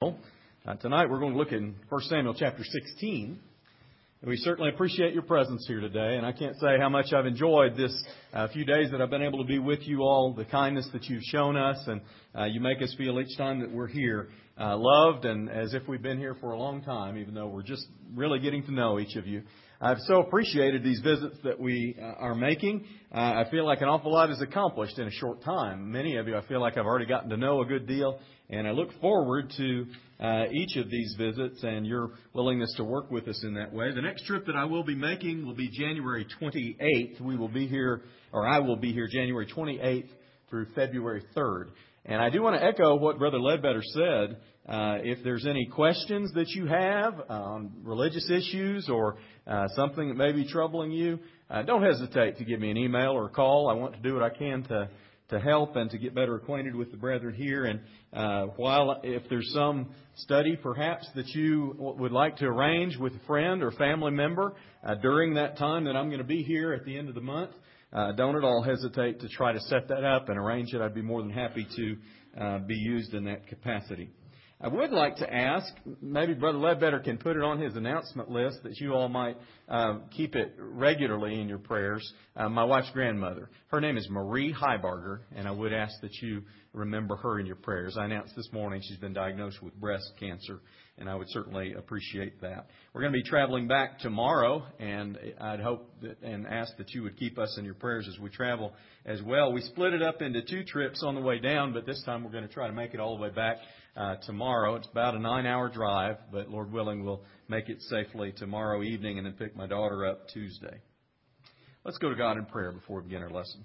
Tonight we're going to look in 1 Samuel chapter 16. We certainly appreciate your presence here today, and I can't say how much I've enjoyed this few days that I've been able to be with you all, the kindness that you've shown us, and you make us feel each time that we're here loved and as if we've been here for a long time, even though we're just really getting to know each of you. I've so appreciated these visits that we are making. I feel like an awful lot is accomplished in a short time. Many of you, I feel like I've already gotten to know a good deal, and I look forward to each of these visits and your willingness to work with us in that way. The next trip that I will be making will be January 28th. We will be here, or I will be here January 28th through February 3rd. And I do want to echo what Brother Ledbetter said. If there's any questions that you have on religious issues or something that may be troubling you, don't hesitate to give me an email or a call. I want to do what I can to help and to get better acquainted with the brethren here. And if there's some study perhaps that you would like to arrange with a friend or family member during that time that I'm going to be here at the end of the month, don't at all hesitate to try to set that up and arrange it. I'd be more than happy to be used in that capacity. I would like to ask, maybe Brother Ledbetter can put it on his announcement list that you all might keep it regularly in your prayers. My wife's grandmother, her name is Marie Heibarger, and I would ask that you remember her in your prayers. I announced this morning she's been diagnosed with breast cancer, and I would certainly appreciate that. We're going to be traveling back tomorrow, and I'd hope and ask that you would keep us in your prayers as we travel as well. We split it up into 2 trips on the way down, but this time we're going to try to make it all the way back tomorrow. It's about a 9-hour drive, but Lord willing, we'll make it safely tomorrow evening and then pick my daughter up Tuesday. Let's go to God in prayer before we begin our lesson.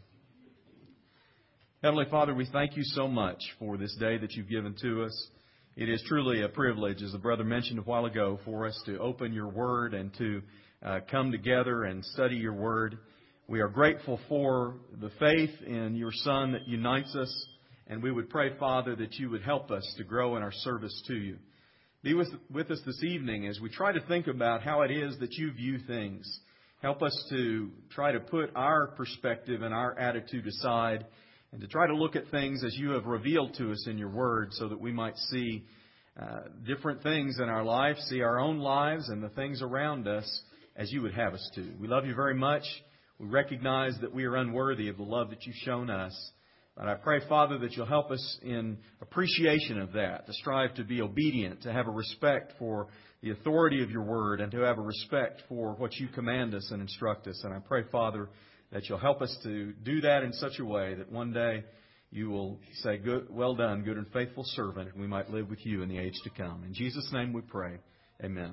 Heavenly Father, we thank you so much for this day that you've given to us. It is truly a privilege, as the brother mentioned a while ago, for us to open your Word and to come together and study your Word. We are grateful for the faith in your Son that unites us, and we would pray, Father, that you would help us to grow in our service to you. Be with us this evening as we try to think about how it is that you view things. Help us to try to put our perspective and our attitude aside and to try to look at things as you have revealed to us in your Word so that we might see different things in our life, see our own lives and the things around us as you would have us to. We love you very much. We recognize that we are unworthy of the love that you've shown us. But I pray, Father, that you'll help us in appreciation of that, to strive to be obedient, to have a respect for the authority of your Word, and to have a respect for what you command us and instruct us. And I pray, Father, that you'll help us to do that in such a way that one day you will say, well done, good and faithful servant, and we might live with you in the age to come. In Jesus' name we pray. Amen.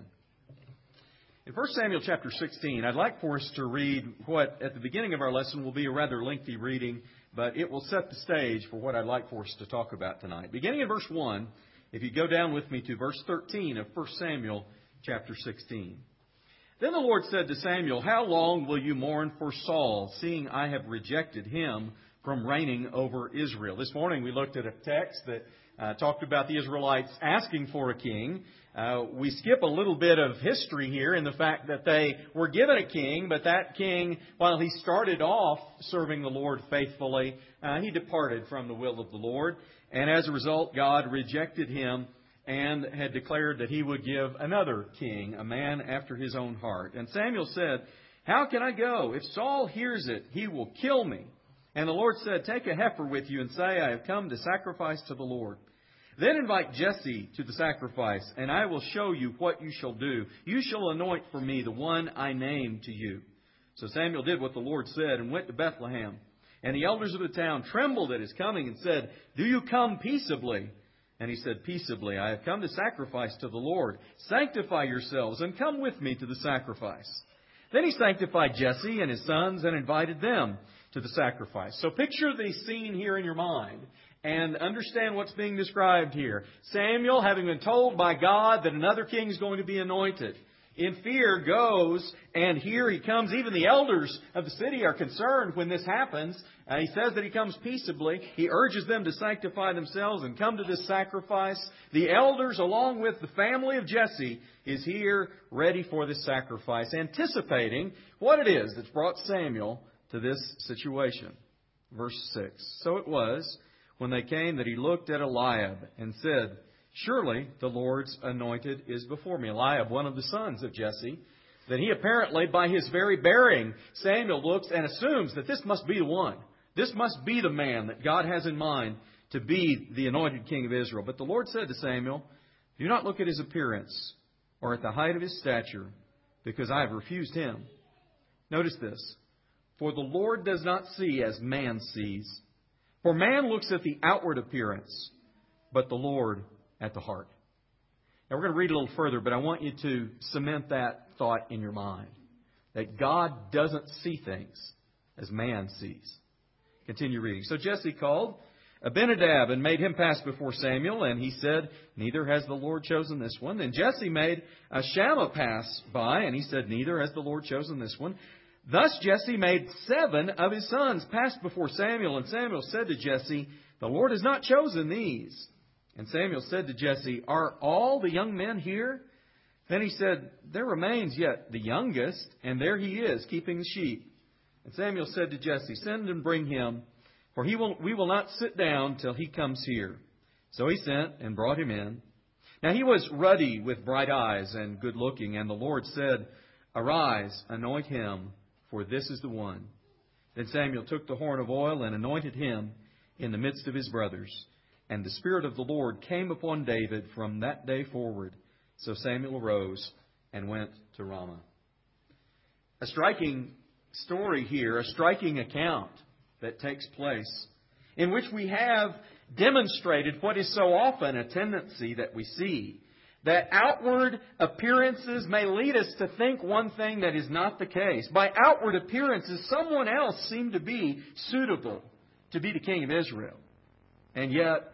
In 1 Samuel chapter 16, I'd like for us to read what at the beginning of our lesson will be a rather lengthy reading, but it will set the stage for what I'd like for us to talk about tonight. Beginning in verse 1, if you go down with me to verse 13 of 1 Samuel chapter 16. Then the Lord said to Samuel, "How long will you mourn for Saul, seeing I have rejected him from reigning over Israel?" This morning we looked at a text that talked about the Israelites asking for a king. We skip a little bit of history here in the fact that they were given a king, but that king, while he started off serving the Lord faithfully, he departed from the will of the Lord. And as a result, God rejected him and had declared that he would give another king, a man after his own heart. And Samuel said, "How can I go? If Saul hears it, he will kill me." And the Lord said, "Take a heifer with you and say, I have come to sacrifice to the Lord. Then invite Jesse to the sacrifice, and I will show you what you shall do. You shall anoint for me the one I name to you." So Samuel did what the Lord said and went to Bethlehem. And the elders of the town trembled at his coming and said, "Do you come peaceably?" And he said, "Peaceably, I have come to sacrifice to the Lord. Sanctify yourselves and come with me to the sacrifice." Then he sanctified Jesse and his sons and invited them to the sacrifice. So picture the scene here in your mind and understand what's being described here. Samuel, having been told by God that another king is going to be anointed, in fear goes, and here he comes. Even the elders of the city are concerned when this happens. He says that he comes peaceably. He urges them to sanctify themselves and come to this sacrifice. The elders, along with the family of Jesse, is here ready for this sacrifice, anticipating what it is that's brought Samuel to this situation. Verse 6. So it was, when they came, that he looked at Eliab and said, Surely the Lord's anointed is before me. Eliab, one of the sons of Jesse, that he apparently, by his very bearing, Samuel looks and assumes that this must be the one. This must be the man that God has in mind to be the anointed king of Israel. But the Lord said to Samuel, do not look at his appearance or at the height of his stature, because I have refused him. Notice this. For the Lord does not see as man sees. For man looks at the outward appearance, but the Lord at the heart. Now we're going to read a little further, but I want you to cement that thought in your mind. That God doesn't see things as man sees. Continue reading. So Jesse called Abinadab and made him pass before Samuel, and he said, neither has the Lord chosen this one. Then Jesse made Shammah pass by, and he said, neither has the Lord chosen this one. Thus Jesse made 7 of his sons pass before Samuel, and Samuel said to Jesse, the Lord has not chosen these. And Samuel said to Jesse, are all the young men here? Then he said, there remains yet the youngest, and there he is, keeping the sheep. And Samuel said to Jesse, send and bring him, for we will not sit down till he comes here. So he sent and brought him in. Now he was ruddy with bright eyes and good looking, and the Lord said, arise, anoint him, for this is the one. Then Samuel took the horn of oil and anointed him in the midst of his brothers. And the Spirit of the Lord came upon David from that day forward. So Samuel arose and went to Ramah. A striking story here, a striking account that takes place, in which we have demonstrated what is so often a tendency that we see, that outward appearances may lead us to think one thing that is not the case. By outward appearances, someone else seemed to be suitable to be the king of Israel. And yet,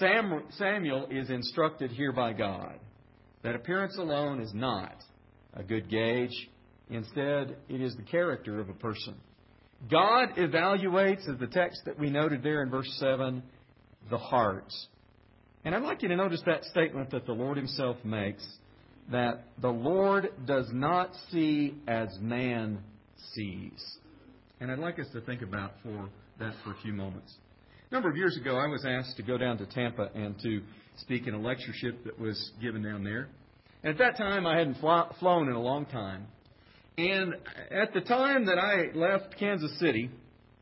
Samuel is instructed here by God that appearance alone is not a good gauge. Instead, it is the character of a person. God evaluates, as the text that we noted there in verse 7, the heart. And I'd like you to notice that statement that the Lord Himself makes, that the Lord does not see as man sees. And I'd like us to think about that for a few moments. A number of years ago, I was asked to go down to Tampa and to speak in a lectureship that was given down there. And at that time, I hadn't flown in a long time. And at the time that I left Kansas City,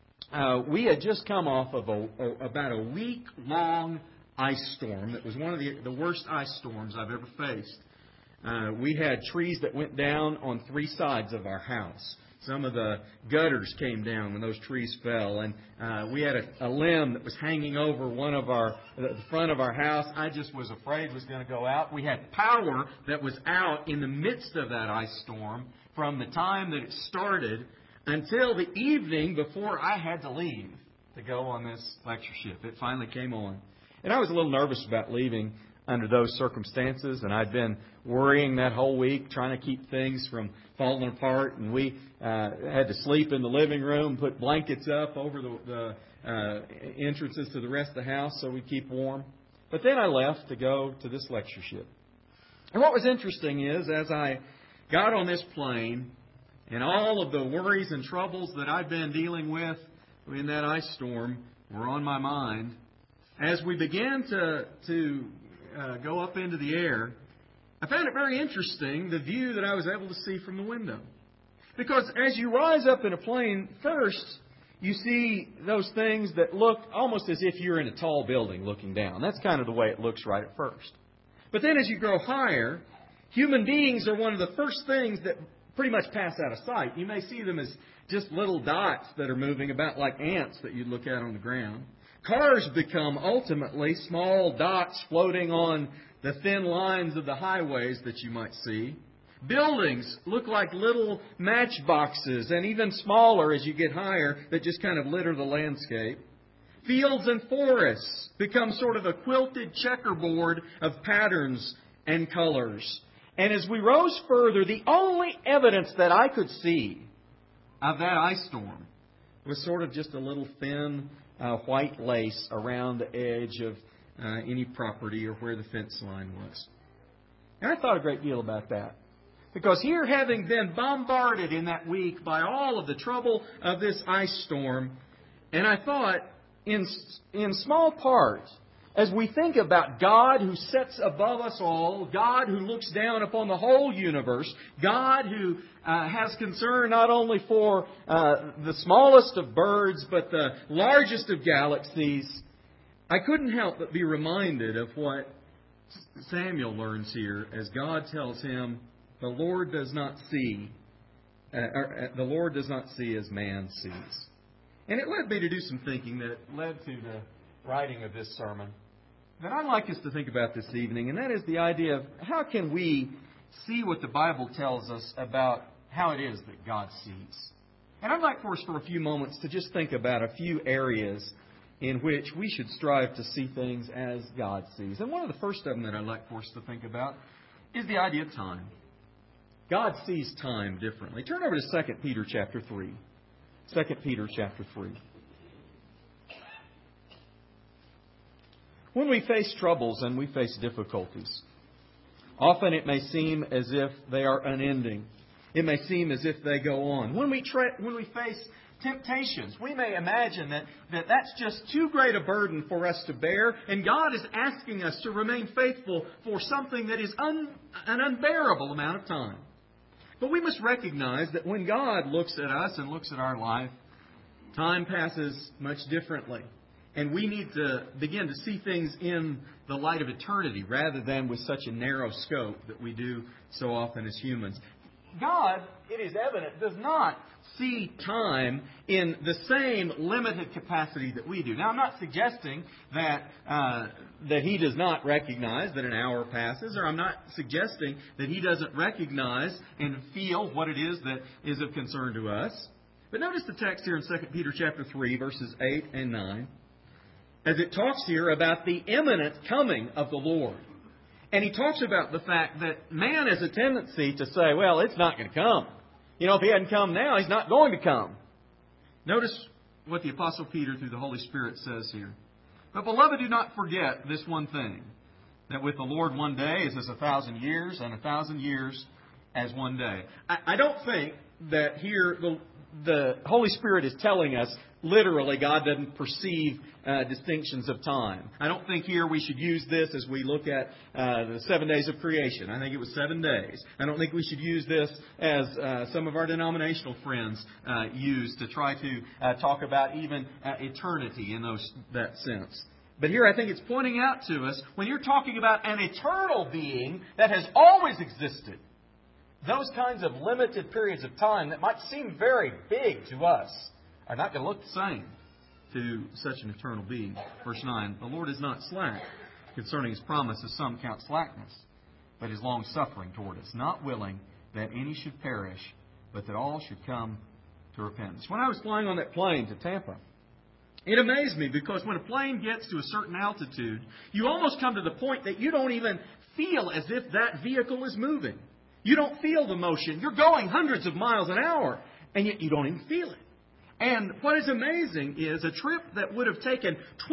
we had just come off of about a week-long ice storm. That was one of the worst ice storms I've ever faced. We had trees that went down on 3 sides of our house. Some of the gutters came down when those trees fell, and we had a limb that was hanging over the front of our house. I just was afraid was going to go out. We had power that was out in the midst of that ice storm from the time that it started until the evening before I had to leave to go on this lectureship. It finally came on. And I was a little nervous about leaving under those circumstances, and I'd been worrying that whole week, trying to keep things from falling apart. And we had to sleep in the living room, put blankets up over the entrances to the rest of the house so we'd keep warm. But then I left to go to this lectureship. And what was interesting is, as I got on this plane, and all of the worries and troubles that I'd been dealing with in that ice storm were on my mind, as we began to go up into the air, I found it very interesting, the view that I was able to see from the window. Because as you rise up in a plane, first, you see those things that look almost as if you're in a tall building looking down. That's kind of the way it looks right at first. But then as you grow higher, human beings are one of the first things that pretty much pass out of sight. You may see them as just little dots that are moving about like ants that you'd look at on the ground. Cars become ultimately small dots floating on the thin lines of the highways that you might see. Buildings look like little matchboxes, and even smaller as you get higher, that just kind of litter the landscape. Fields and forests become sort of a quilted checkerboard of patterns and colors. And as we rose further, the only evidence that I could see of that ice storm was sort of just a little thin white lace around the edge of any property or where the fence line was. And I thought a great deal about that. Because here, having been bombarded in that week by all of the trouble of this ice storm, and I thought, in small part, as we think about God who sits above us all, God who looks down upon the whole universe, God who has concern not only for the smallest of birds, but the largest of galaxies, I couldn't help but be reminded of what Samuel learns here as God tells him, the Lord does not see as man sees. And it led me to do some thinking that led to the writing of this sermon that I'd like us to think about this evening, and that is the idea of how can we see what the Bible tells us about how it is that God sees. And I'd like for us for a few moments to just think about a few areas in which we should strive to see things as God sees. And one of the first of them that I'd like for us to think about is the idea of time. God sees time differently. Turn over to 2 Peter chapter 3. 2 Peter chapter 3. When we face troubles and we face difficulties, often it may seem as if they are unending. It may seem as if they go on. When we face temptations, we may imagine that's just too great a burden for us to bear, and God is asking us to remain faithful for something that is an unbearable amount of time. But we must recognize that when God looks at us and looks at our life, time passes much differently. And we need to begin to see things in the light of eternity rather than with such a narrow scope that we do so often as humans. God, it is evident, does not see time in the same limited capacity that we do. Now, I'm not suggesting that He does not recognize that an hour passes, or I'm not suggesting that He doesn't recognize and feel what it is that is of concern to us. But notice the text here in 2 Peter chapter 3, verses 8 and 9, as it talks here about the imminent coming of the Lord. And he talks about the fact that man has a tendency to say, well, it's not going to come. If He hadn't come now, He's not going to come. Notice what the Apostle Peter, through the Holy Spirit, says here. But, beloved, do not forget this one thing, that with the Lord 1 day is as 1,000 years, and 1,000 years as 1 day. I don't think that here the Holy Spirit is telling us, literally, God doesn't perceive distinctions of time. I don't think here we should use this as we look at the 7 days of creation. I think it was 7 days. I don't think we should use this as some of our denominational friends use to try to talk about even eternity in that sense. But here I think it's pointing out to us, when you're talking about an eternal being that has always existed, those kinds of limited periods of time that might seem very big to us are not going to look the same to such an eternal being. Verse 9, the Lord is not slack concerning His promise, as some count slackness, but is long-suffering toward us, not willing that any should perish, but that all should come to repentance. When I was flying on that plane to Tampa, it amazed me because when a plane gets to a certain altitude, you almost come to the point that you don't even feel as if that vehicle is moving. You don't feel the motion. You're going hundreds of miles an hour, and yet you don't even feel it. And what is amazing is a trip that would have taken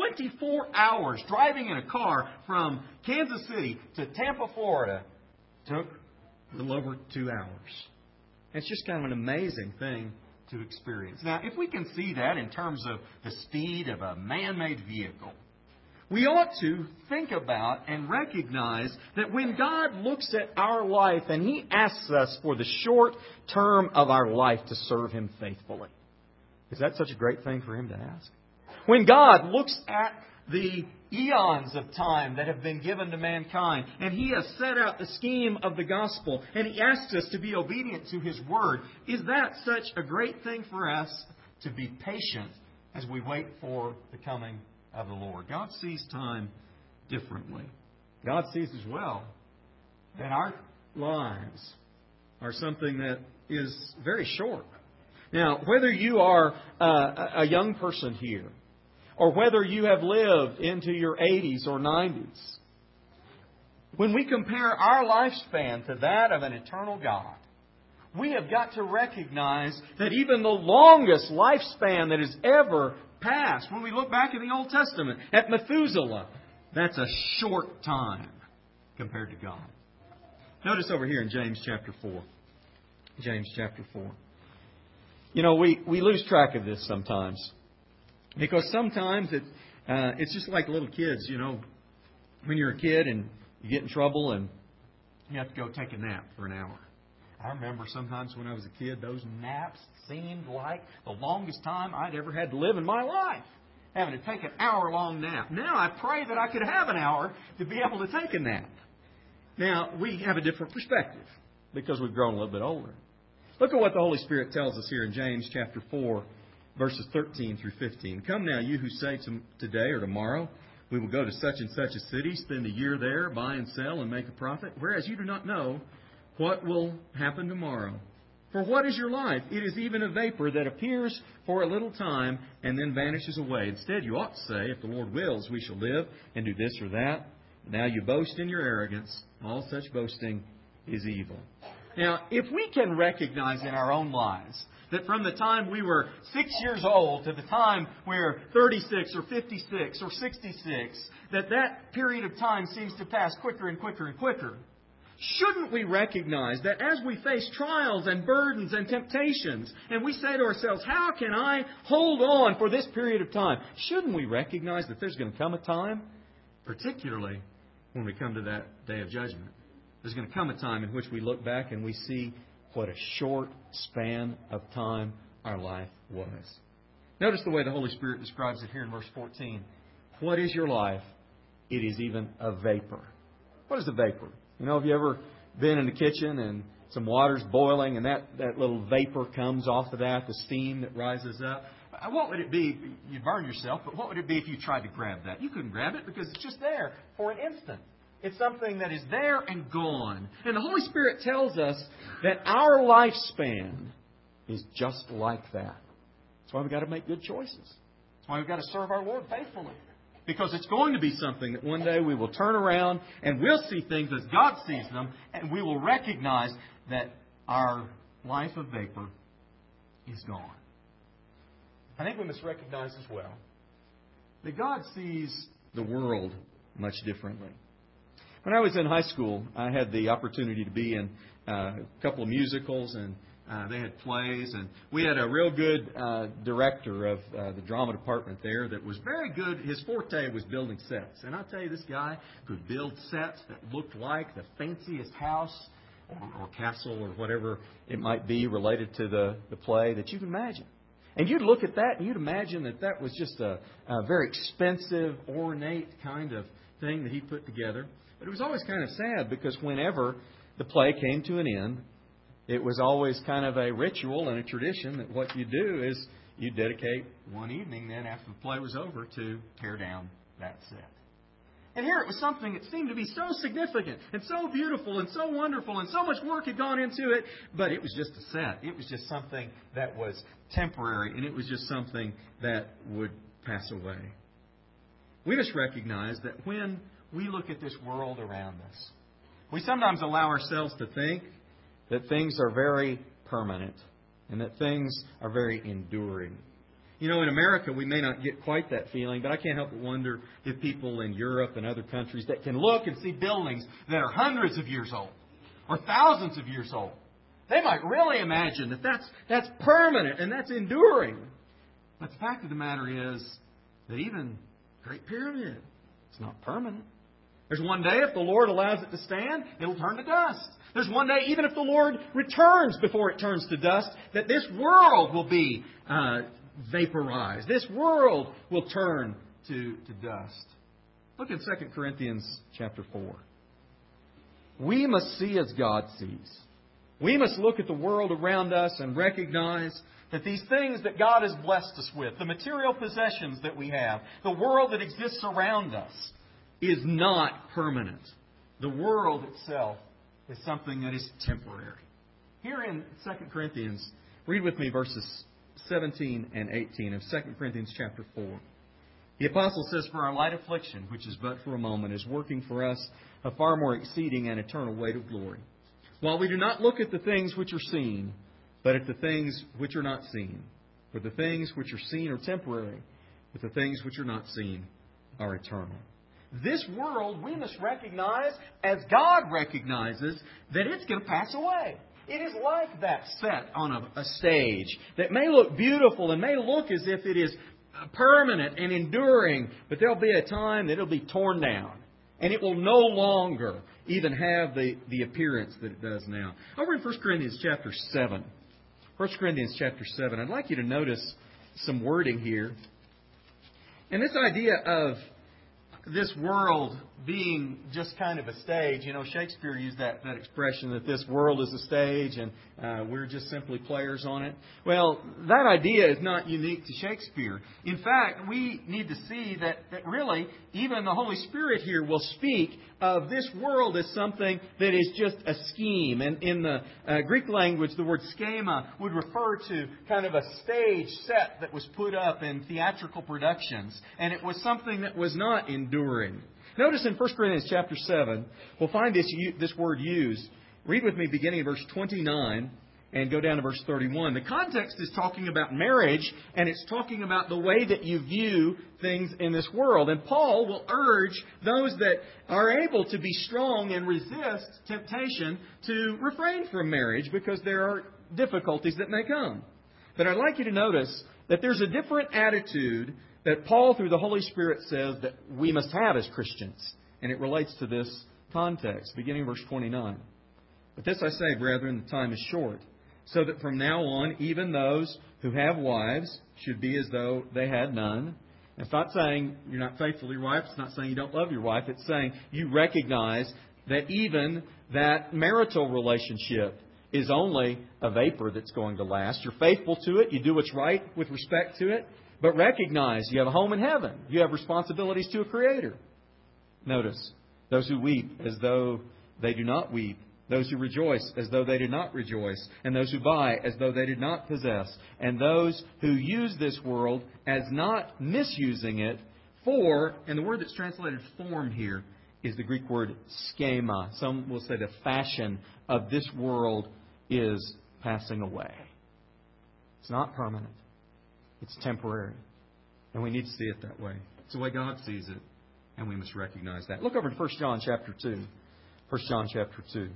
24 hours driving in a car from Kansas City to Tampa, Florida, took a little over 2 hours. It's just kind of an amazing thing to experience. Now, if we can see that in terms of the speed of a man-made vehicle, we ought to think about and recognize that when God looks at our life and He asks us for the short term of our life to serve Him faithfully, is that such a great thing for Him to ask? When God looks at the eons of time that have been given to mankind, and He has set out the scheme of the gospel, and He asks us to be obedient to His word, is that such a great thing for us to be patient as we wait for the coming of the Lord? God sees time differently. God sees as well that our lives are something that is very short. Now, whether you are a young person here, or whether you have lived into your 80s or 90s, when we compare our lifespan to that of an eternal God, we have got to recognize that even the longest lifespan that has ever passed, when we look back in the Old Testament at Methuselah, that's a short time compared to God. Notice over here in James chapter 4. James chapter 4. We lose track of this sometimes. Because sometimes it's just like little kids, when you're a kid and you get in trouble and you have to go take a nap for an hour. I remember sometimes when I was a kid, those naps seemed like the longest time I'd ever had to live in my life, having to take an hour-long nap. Now I pray that I could have an hour to be able to take a nap. Now, we have a different perspective because we've grown a little bit older. Look at what the Holy Spirit tells us here in James chapter 4, verses 13 through 15. Come now, you who say today or tomorrow, we will go to such and such a city, spend a year there, buy and sell, and make a profit, whereas you do not know what will happen tomorrow. For what is your life? It is even a vapor that appears for a little time and then vanishes away. Instead, you ought to say, if the Lord wills, we shall live and do this or that. Now you boast in your arrogance. All such boasting is evil. Now, if we can recognize in our own lives that from the time we were 6 years old to the time we're 36 or 56 or 66, that period of time seems to pass quicker and quicker and quicker, shouldn't we recognize that as we face trials and burdens and temptations, and we say to ourselves, how can I hold on for this period of time? Shouldn't we recognize that there's going to come a time, particularly when we come to that day of judgment, there's going to come a time in which we look back and we see what a short span of time our life was. Notice the way the Holy Spirit describes it here in verse 14. What is your life? It is even a vapor. What is a vapor? You know, have you ever been in the kitchen and some water's boiling and that little vapor comes off of that, the steam that rises up? What would it be? You'd burn yourself, but what would it be if you tried to grab that? You couldn't grab it because it's just there for an instant. It's something that is there and gone. And the Holy Spirit tells us that our lifespan is just like that. That's why we've got to make good choices. That's why we've got to serve our Lord faithfully. Because it's going to be something that one day we will turn around and we'll see things as God sees them, and we will recognize that our life of vapor is gone. I think we must recognize as well that God sees the world much differently. When I was in high school, I had the opportunity to be in a couple of musicals, and they had plays, and we had a real good director of the drama department there that was very good. His forte was building sets. And I'll tell you, this guy could build sets that looked like the fanciest house or castle or whatever it might be related to the play that you can imagine. And you'd look at that and you'd imagine that was just a very expensive, ornate kind of thing that he put together. But it was always kind of sad because whenever the play came to an end, it was always kind of a ritual and a tradition that what you do is you dedicate one evening then after the play was over to tear down that set. And here it was something that seemed to be so significant and so beautiful and so wonderful and so much work had gone into it, but it was just a set. It was just something that was temporary, and it was just something that would pass away. We must recognize that when we look at this world around us, we sometimes allow ourselves to think that things are very permanent and that things are very enduring. You know, in America, we may not get quite that feeling, but I can't help but wonder if people in Europe and other countries that can look and see buildings that are hundreds of years old or thousands of years old, they might really imagine that that's permanent and that's enduring. But the fact of the matter is that even Great Pyramid, it's not permanent. There's one day, if the Lord allows it to stand, it'll turn to dust. There's one day, even if the Lord returns before it turns to dust, that this world will be vaporized. This world will turn to dust. Look at 2 Corinthians chapter 4. We must see as God sees. We must look at the world around us and recognize that these things that God has blessed us with, the material possessions that we have, the world that exists around us, is not permanent. The world itself is something that is temporary. Here in 2 Corinthians, read with me verses 17 and 18 of 2 Corinthians chapter 4. The apostle says, "For our light affliction, which is but for a moment, is working for us a far more exceeding and eternal weight of glory. While we do not look at the things which are seen, but at the things which are not seen. For the things which are seen are temporary, but the things which are not seen are eternal." This world, we must recognize, as God recognizes, that it's going to pass away. It is like that set on a stage that may look beautiful and may look as if it is permanent and enduring, but there'll be a time that it'll be torn down. And it will no longer even have the appearance that it does now. Over in 1 Corinthians chapter 7. 1 Corinthians chapter 7. I'd like you to notice some wording here. And this idea of this world being just kind of a stage. You know, Shakespeare used that expression that this world is a stage and we're just simply players on it. Well, that idea is not unique to Shakespeare. In fact, we need to see that really even the Holy Spirit here will speak of this world as something that is just a scheme. And in the Greek language, the word schema would refer to kind of a stage set that was put up in theatrical productions. And it was something that was not enduring. Notice in 1 Corinthians chapter 7, we'll find this word used. Read with me beginning of verse 29 and go down to verse 31. The context is talking about marriage, and it's talking about the way that you view things in this world. And Paul will urge those that are able to be strong and resist temptation to refrain from marriage because there are difficulties that may come. But I'd like you to notice that there's a different attitude that Paul, through the Holy Spirit, says that we must have as Christians. And it relates to this context, beginning verse 29. But this I say, brethren, the time is short, so that from now on, even those who have wives should be as though they had none. It's not saying you're not faithful to your wife. It's not saying you don't love your wife. It's saying you recognize that even that marital relationship is only a vapor that's going to last. You're faithful to it. You do what's right with respect to it. But recognize you have a home in heaven. You have responsibilities to a Creator. Notice, those who weep as though they do not weep. Those who rejoice as though they did not rejoice. And those who buy as though they did not possess. And those who use this world as not misusing it for, and the word that's translated form here is the Greek word schema. Some will say the fashion of this world is passing away. It's not permanent. It's temporary. And we need to see it that way. It's the way God sees it. And we must recognize that. Look over to 1 John chapter 2. 1 John chapter 2.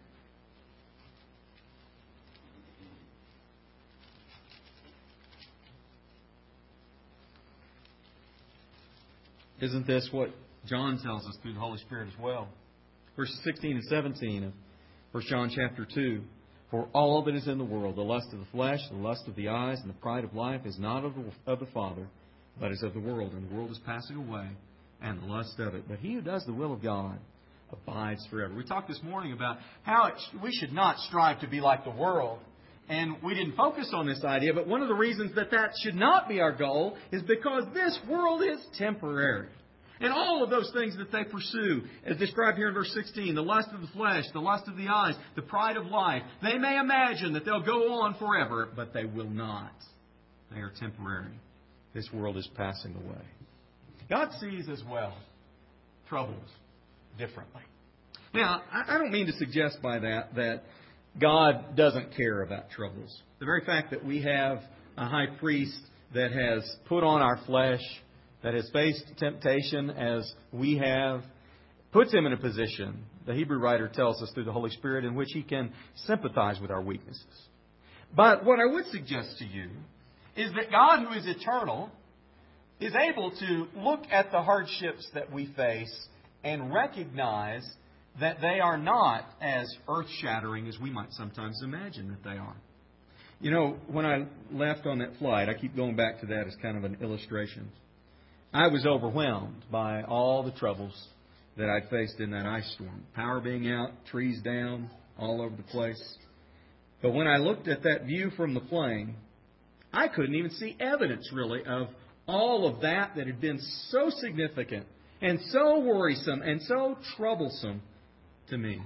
Isn't this what John tells us through the Holy Spirit as well? Verses 16 and 17 of 1 John chapter 2. For all that is in the world, the lust of the flesh, the lust of the eyes, and the pride of life is not of the Father, but is of the world. And the world is passing away, and the lust of it. But he who does the will of God abides forever. We talked this morning about how we should not strive to be like the world. And we didn't focus on this idea, but one of the reasons that should not be our goal is because this world is temporary. And all of those things that they pursue, as described here in verse 16, the lust of the flesh, the lust of the eyes, the pride of life, they may imagine that they'll go on forever, but they will not. They are temporary. This world is passing away. God sees as well troubles differently. Now, I don't mean to suggest by that God doesn't care about troubles. The very fact that we have a high priest that has put on our flesh, that has faced temptation as we have, puts him in a position, the Hebrew writer tells us through the Holy Spirit, in which he can sympathize with our weaknesses. But what I would suggest to you is that God, who is eternal, is able to look at the hardships that we face and recognize that they are not as earth-shattering as we might sometimes imagine that they are. You know, when I left on that flight, I keep going back to that as kind of an illustration. I was overwhelmed by all the troubles that I'd faced in that ice storm. Power being out, trees down, all over the place. But when I looked at that view from the plane, I couldn't even see evidence, really, of all of that had been so significant and so worrisome and so troublesome to me.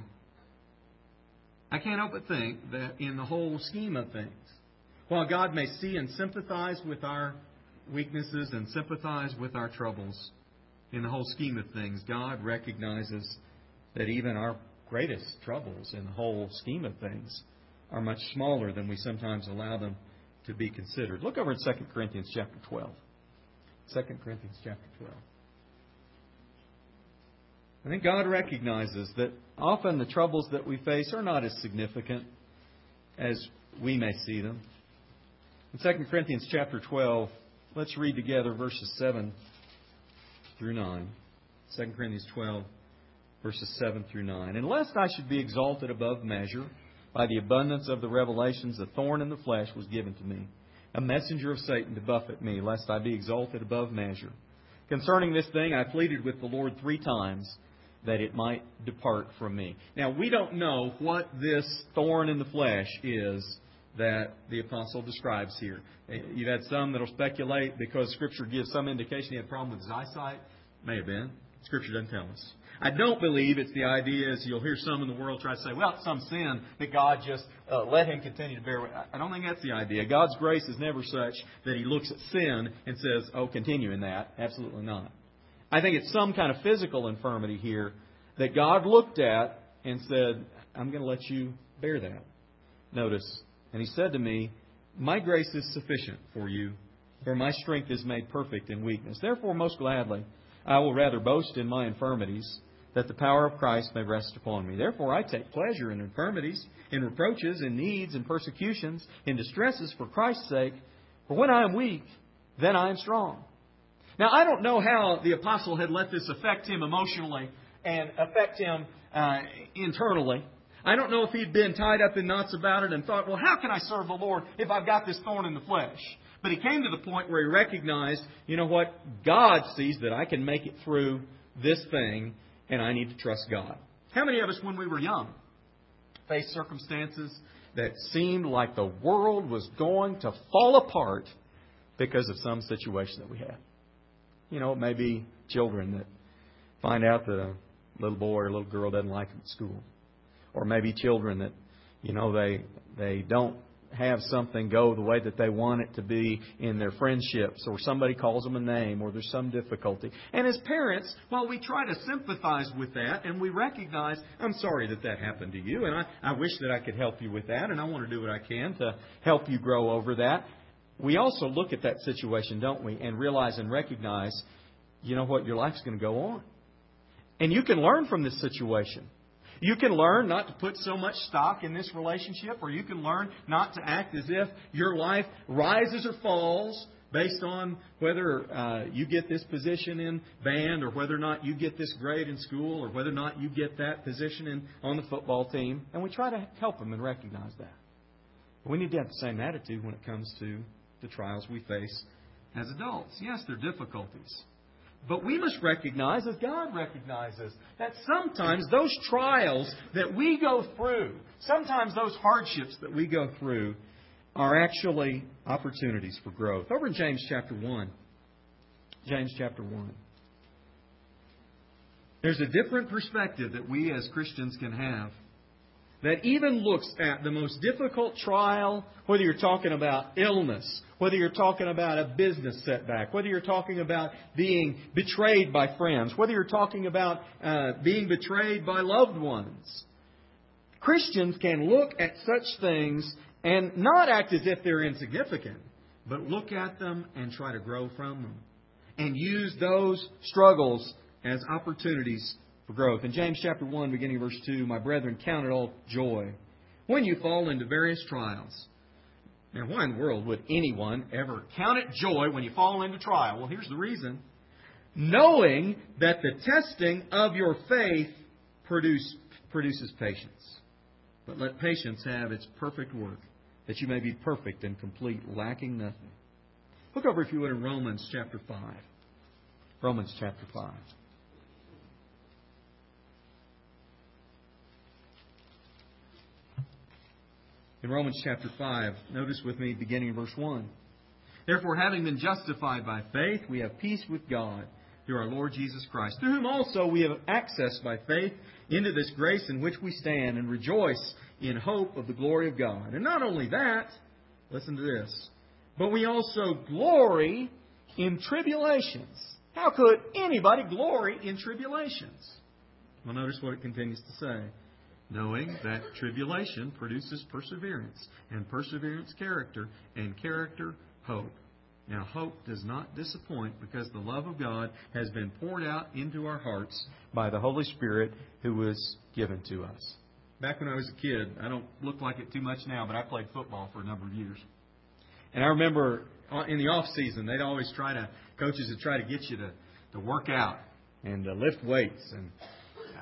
I can't help but think that in the whole scheme of things, while God may see and sympathize with our weaknesses and sympathize with our troubles, in the whole scheme of things, God recognizes that even our greatest troubles in the whole scheme of things are much smaller than we sometimes allow them to be considered. Look over in 2 Corinthians chapter 12. 2 Corinthians chapter 12. I think God recognizes that often the troubles that we face are not as significant as we may see them. In 2 Corinthians chapter 12, let's read together verses 7 through 9. 2 Corinthians 12, verses 7 through 9. And lest I should be exalted above measure, by the abundance of the revelations, a thorn in the flesh was given to me, a messenger of Satan to buffet me, lest I be exalted above measure. Concerning this thing, I pleaded with the Lord 3 times, that it might depart from me. Now, we don't know what this thorn in the flesh is that the apostle describes here. You've had some that will speculate because Scripture gives some indication he had a problem with his eyesight. May have been. Scripture doesn't tell us. I don't believe it's the idea, as you'll hear some in the world try to say, well, it's some sin that God just let him continue to bear with. I don't think that's the idea. God's grace is never such that He looks at sin and says, oh, continue in that. Absolutely not. I think it's some kind of physical infirmity here that God looked at and said, I'm going to let you bear that. Notice, and He said to me, my grace is sufficient for you, for my strength is made perfect in weakness. Therefore, most gladly, I will rather boast in my infirmities, that the power of Christ may rest upon me. Therefore, I take pleasure in infirmities, in reproaches, in needs, in persecutions, in distresses for Christ's sake. For when I am weak, then I am strong. Now, I don't know how the apostle had let this affect him emotionally and affect him internally. I don't know if he'd been tied up in knots about it and thought, well, how can I serve the Lord if I've got this thorn in the flesh? But he came to the point where he recognized, you know what? God sees that I can make it through this thing, and I need to trust God. How many of us, when we were young, faced circumstances that seemed like the world was going to fall apart because of some situation that we had? You know, it may be children that find out that a little boy or a little girl doesn't like them at school. Or maybe children that, you know, they don't have something go the way that they want it to be in their friendships, or somebody calls them a name, or there's some difficulty. And as parents, while we try to sympathize with that, and we recognize, I'm sorry that that happened to you, and I wish that I could help you with that, and I want to do what I can to help you grow over that. We also look at that situation, don't we, and realize and recognize, you know what, your life's going to go on. And you can learn from this situation. You can learn not to put so much stock in this relationship, or you can learn not to act as if your life rises or falls based on whether you get this position in band, or whether or not you get this grade in school, or whether or not you get that position on the football team. And we try to help them and recognize that. We need to have the same attitude when it comes to the trials we face as adults. Yes, there are difficulties. But we must recognize, as God recognizes, that sometimes those trials that we go through, sometimes those hardships that we go through, are actually opportunities for growth. Over in James chapter 1. James chapter 1. There's a different perspective that we as Christians can have that even looks at the most difficult trial, whether you're talking about illness, whether you're talking about a business setback, whether you're talking about being betrayed by friends, whether you're talking about being betrayed by loved ones. Christians can look at such things and not act as if they're insignificant, but look at them and try to grow from them. And use those struggles as opportunities for growth. In James chapter 1, beginning of verse 2, my brethren, count it all joy when you fall into various trials. Now, why in the world would anyone ever count it joy when you fall into trial? Well, here's the reason. Knowing that the testing of your faith produces patience. But let patience have its perfect work, that you may be perfect and complete, lacking nothing. Look over, if you would, in Romans chapter 5. Romans chapter 5. In Romans chapter 5, notice with me beginning in verse 1. Therefore, having been justified by faith, we have peace with God through our Lord Jesus Christ, through whom also we have access by faith into this grace in which we stand, and rejoice in hope of the glory of God. And not only that, listen to this, but we also glory in tribulations. How could anybody glory in tribulations? Well, notice what it continues to say. Knowing that tribulation produces perseverance, and perseverance character, and character hope. Now hope does not disappoint, because the love of God has been poured out into our hearts by the Holy Spirit who was given to us. Back when I was a kid, I don't look like it too much now, but I played football for a number of years. And I remember in the off season, coaches would try to get you to work out and lift weights. And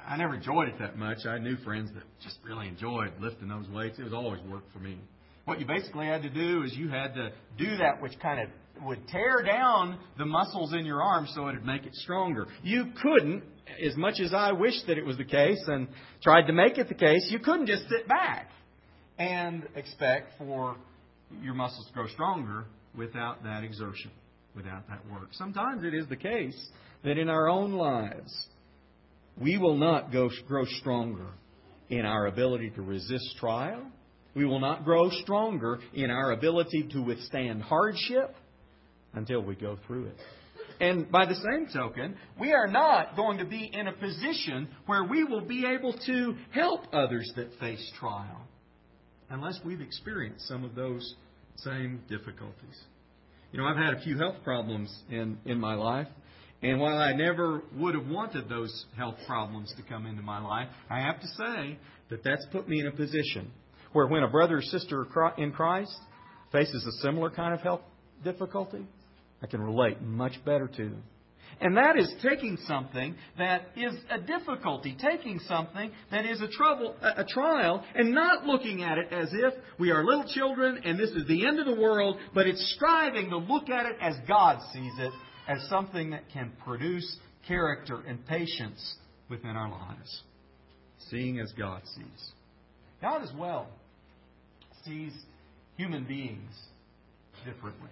I never enjoyed it that much. I knew friends that just really enjoyed lifting those weights. It was always work for me. What you basically had to do is you had to do that which kind of would tear down the muscles in your arms so it would make it stronger. You couldn't, as much as I wished that it was the case and tried to make it the case, you couldn't just sit back and expect for your muscles to grow stronger without that exertion, without that work. Sometimes it is the case that in our own lives, we will not grow stronger in our ability to resist trial. We will not grow stronger in our ability to withstand hardship until we go through it. And by the same token, we are not going to be in a position where we will be able to help others that face trial unless we've experienced some of those same difficulties. You know, I've had a few health problems in my life. And while I never would have wanted those health problems to come into my life, I have to say that that's put me in a position where when a brother or sister in Christ faces a similar kind of health difficulty, I can relate much better to them. And that is taking something that is a difficulty, taking something that is a trial, and not looking at it as if we are little children and this is the end of the world, but it's striving to look at it as God sees it, as something that can produce character and patience within our lives. Seeing as God sees. God as well sees human beings differently.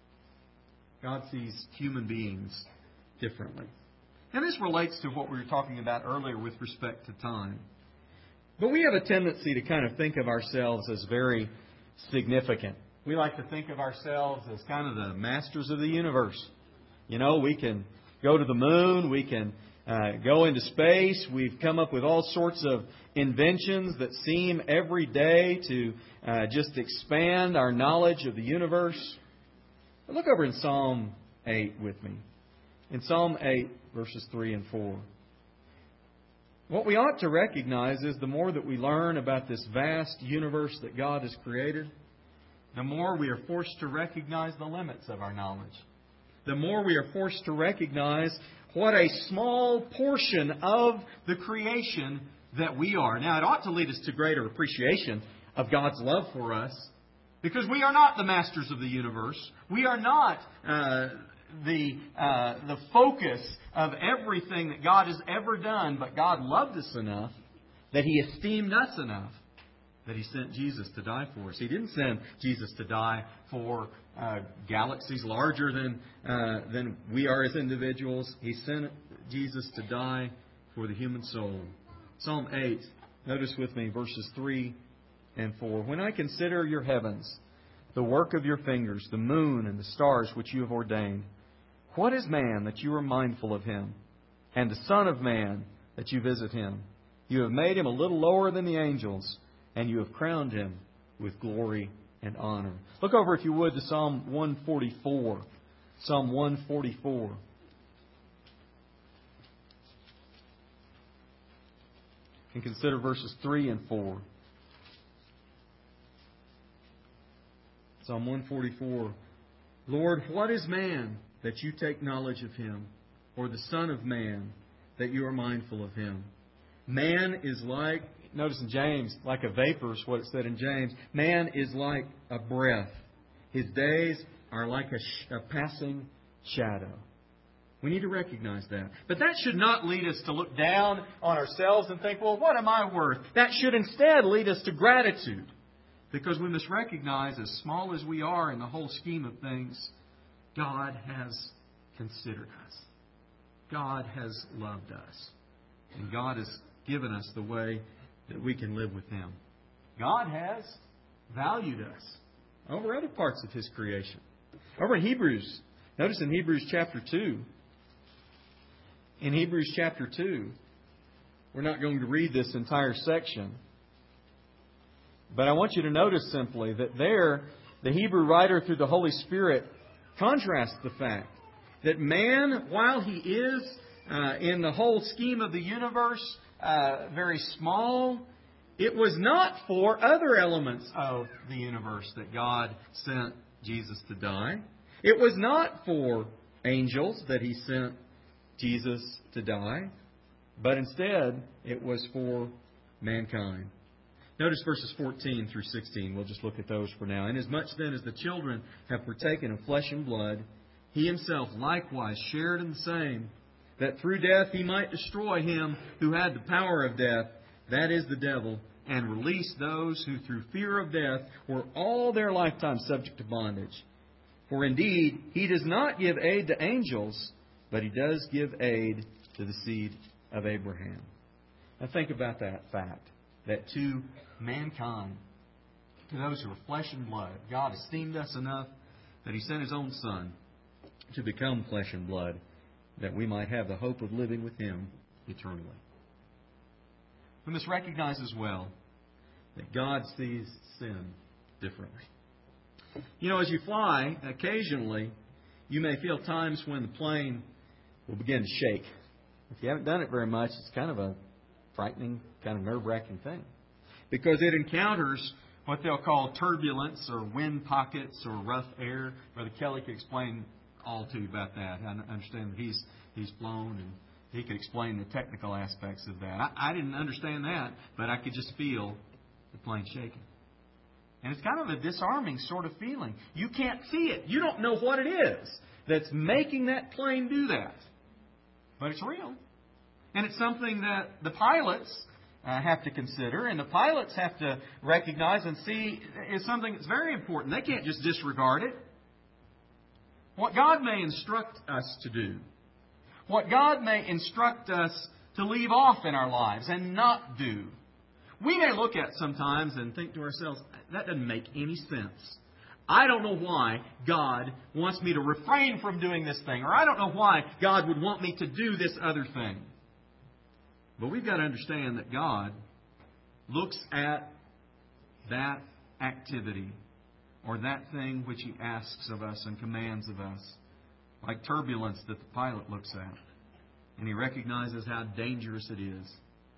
God sees human beings differently. And this relates to what we were talking about earlier with respect to time. But we have a tendency to kind of think of ourselves as very significant. We like to think of ourselves as kind of the masters of the universe. You know, we can go to the moon, we can go into space. We've come up with all sorts of inventions that seem every day to just expand our knowledge of the universe. But look over in Psalm 8 with me. In Psalm 8, verses 3 and 4. What we ought to recognize is the more that we learn about this vast universe that God has created, the more we are forced to recognize the limits of our knowledge. The more we are forced to recognize what a small portion of the creation that we are. Now, it ought to lead us to greater appreciation of God's love for us, because we are not the masters of the universe. We are not the focus of everything that God has ever done, but God loved us enough that He esteemed us enough that He sent Jesus to die for us. He didn't send Jesus to die for galaxies larger than we are as individuals. He sent Jesus to die for the human soul. Psalm 8, notice with me verses 3 and 4. When I consider your heavens, the work of your fingers, the moon and the stars which you have ordained, what is man that you are mindful of him, and the son of man that you visit him? You have made him a little lower than the angels, and you have crowned him with glory and honor. Look over, if you would, to Psalm 144. Psalm 144. And consider verses 3 and 4. Psalm 144. Lord, what is man that you take knowledge of him, or the son of man that you are mindful of him? Man is like, notice in James, like a vapor is what it said in James. Man is like a breath. His days are like a passing shadow. We need to recognize that. But that should not lead us to look down on ourselves and think, well, what am I worth? That should instead lead us to gratitude. Because we must recognize, as small as we are in the whole scheme of things, God has considered us. God has loved us. And God has given us the way that we can live with Him. God has valued us over other parts of His creation. Over in Hebrews, notice in Hebrews chapter 2. In Hebrews chapter 2, we're not going to read this entire section, but I want you to notice simply that there, the Hebrew writer through the Holy Spirit contrasts the fact that man, while he is in the whole scheme of the universe, very small, it was not for other elements of the universe that God sent Jesus to die. It was not for angels that He sent Jesus to die. but instead it was for mankind. Notice verses 14 through 16. We'll just look at those for now. Inasmuch then as the children have partaken of flesh and blood, He Himself likewise shared in the same, that through death He might destroy him who had the power of death, that is the devil, and release those who through fear of death were all their lifetime subject to bondage. For indeed, He does not give aid to angels, but He does give aid to the seed of Abraham. Now think about that fact, that to mankind, to those who are flesh and blood, God esteemed us enough that He sent His own Son to become flesh and blood, that we might have the hope of living with Him eternally. We must recognize as well that God sees sin differently. You know, as you fly, occasionally, you may feel times when the plane will begin to shake. If you haven't done it very much, it's kind of a frightening, kind of nerve-wracking thing. Because it encounters what they'll call turbulence or wind pockets or rough air. Brother Kelly could explain all to you about that. I understand that he's flown and he could explain the technical aspects of that. I didn't understand that, but I could just feel the plane shaking. And it's kind of a disarming sort of feeling. You can't see it. You don't know what it is that's making that plane do that. But it's real. And it's something that the pilots have to consider, and the pilots have to recognize and see is something that's very important. They can't just disregard it. What God may instruct us to do, what God may instruct us to leave off in our lives and not do, we may look at sometimes and think to ourselves, that doesn't make any sense. I don't know why God wants me to refrain from doing this thing, or I don't know why God would want me to do this other thing. But we've got to understand that God looks at that activity or that thing which He asks of us and commands of us, like turbulence that the pilot looks at. And He recognizes how dangerous it is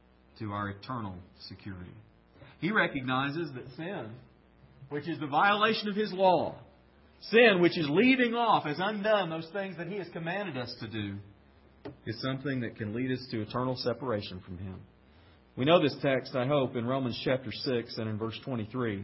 to our eternal security. He recognizes that sin, which is the violation of His law, sin which is leaving off as undone those things that He has commanded us to do, is something that can lead us to eternal separation from Him. We know this text, I hope, in Romans chapter 6 and in verse 23.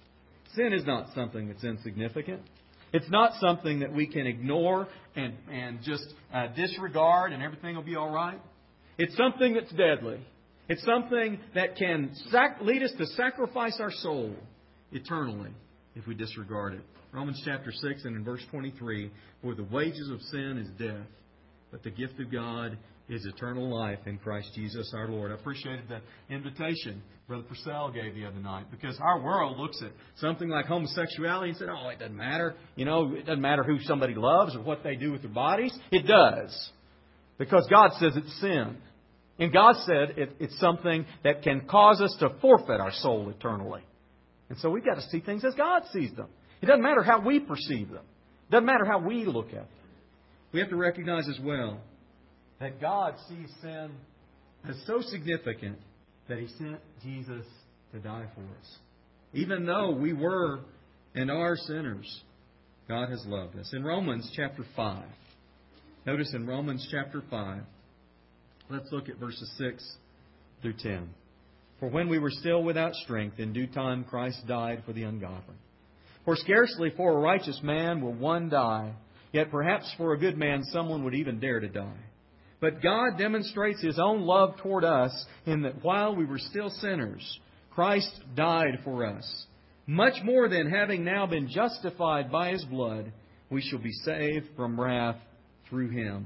Sin is not something that's insignificant. It's not something that we can ignore and just disregard and everything will be all right. It's something that's deadly. It's something that can lead us to sacrifice our soul eternally if we disregard it. Romans chapter 6 and in verse 23, for the wages of sin is death, but the gift of God is eternal life in Christ Jesus our Lord. I appreciated the invitation Brother Purcell gave the other night, because our world looks at something like homosexuality and said, oh, it doesn't matter. You know, it doesn't matter who somebody loves or what they do with their bodies. It does. Because God says it's sin. And God said it's something that can cause us to forfeit our soul eternally. And so we've got to see things as God sees them. It doesn't matter how we perceive them. It doesn't matter how we look at them. We have to recognize as well that God sees sin as so significant that He sent Jesus to die for us. Even though we were and are sinners, God has loved us. In Romans chapter 5, notice in Romans chapter 5, let's look at verses 6 through 10. For when we were still without strength, in due time Christ died for the ungodly. For scarcely for a righteous man will one die, yet perhaps for a good man someone would even dare to die. But God demonstrates His own love toward us in that while we were still sinners, Christ died for us. Much more than having now been justified by His blood, we shall be saved from wrath through Him.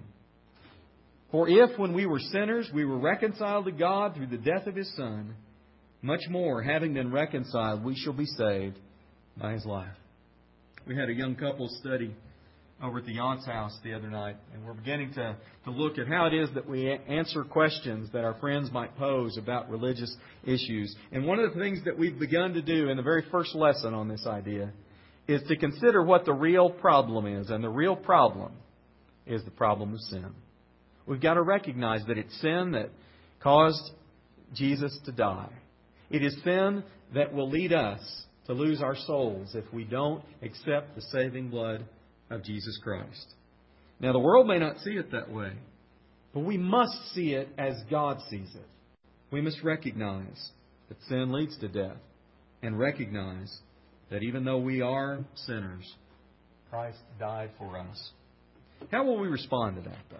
For if, when we were sinners, we were reconciled to God through the death of His Son, much more, having been reconciled, we shall be saved by His life. We had a young couple study over at the Yance house the other night, and we're beginning to look at how it is that we answer questions that our friends might pose about religious issues. And one of the things that we've begun to do in the very first lesson on this idea is to consider what the real problem is. And the real problem is the problem of sin. We've got to recognize that it's sin that caused Jesus to die. It is sin that will lead us to lose our souls if we don't accept the saving blood of Jesus Christ. Now, the world may not see it that way, But we must see it as God sees it. We must recognize that sin leads to death and recognize that even though we are sinners, Christ died for us. How will we respond to that, though?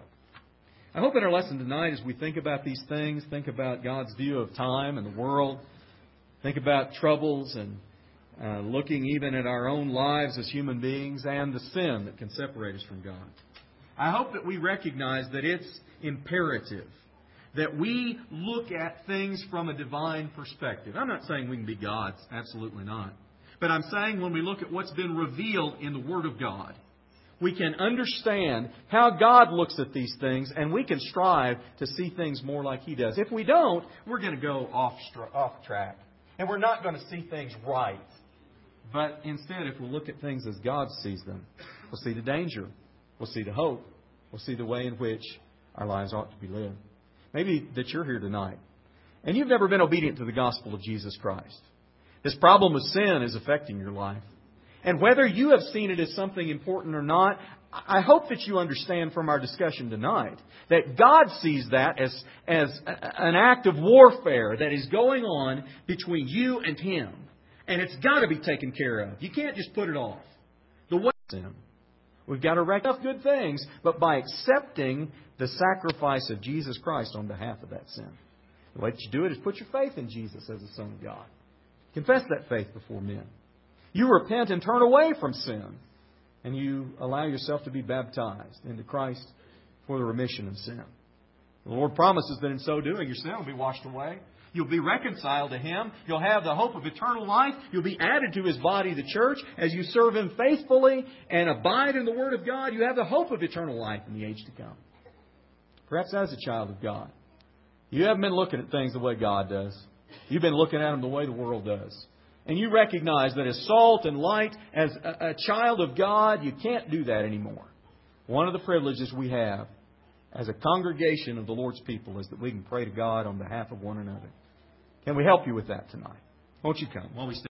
I hope in our lesson tonight, as we think about these things, think about God's view of time and the world, think about troubles and looking even at our own lives as human beings and the sin that can separate us from God. I hope that we recognize that it's imperative that we look at things from a divine perspective. I'm not saying we can be gods, absolutely not. But I'm saying when we look at what's been revealed in the Word of God, we can understand how God looks at these things, and we can strive to see things more like He does. If we don't, we're going to go off track. And we're not going to see things right. But instead, if we look at things as God sees them, we'll see the danger. We'll see the hope. We'll see the way in which our lives ought to be lived. Maybe that you're here tonight, and you've never been obedient to the gospel of Jesus Christ. This problem of sin is affecting your life. And whether you have seen it as something important or not, I hope that you understand from our discussion tonight that God sees that as an act of warfare that is going on between you and Him. And it's got to be taken care of. You can't just put it off. The way sin. We've got to recognize good things, but by accepting the sacrifice of Jesus Christ on behalf of that sin. The way that you do it is put your faith in Jesus as the Son of God. Confess that faith before men. You repent and turn away from sin. And you allow yourself to be baptized into Christ for the remission of sin. The Lord promises that in so doing, your sin will be washed away. You'll be reconciled to Him. You'll have the hope of eternal life. You'll be added to His body, the church. As you serve Him faithfully and abide in the Word of God, you have the hope of eternal life in the age to come. Perhaps as a child of God, you haven't been looking at things the way God does. You've been looking at them the way the world does. And you recognize that as salt and light, as a child of God, you can't do that anymore. One of the privileges we have as a congregation of the Lord's people is that we can pray to God on behalf of one another. Can we help you with that tonight? Won't you come while we stand?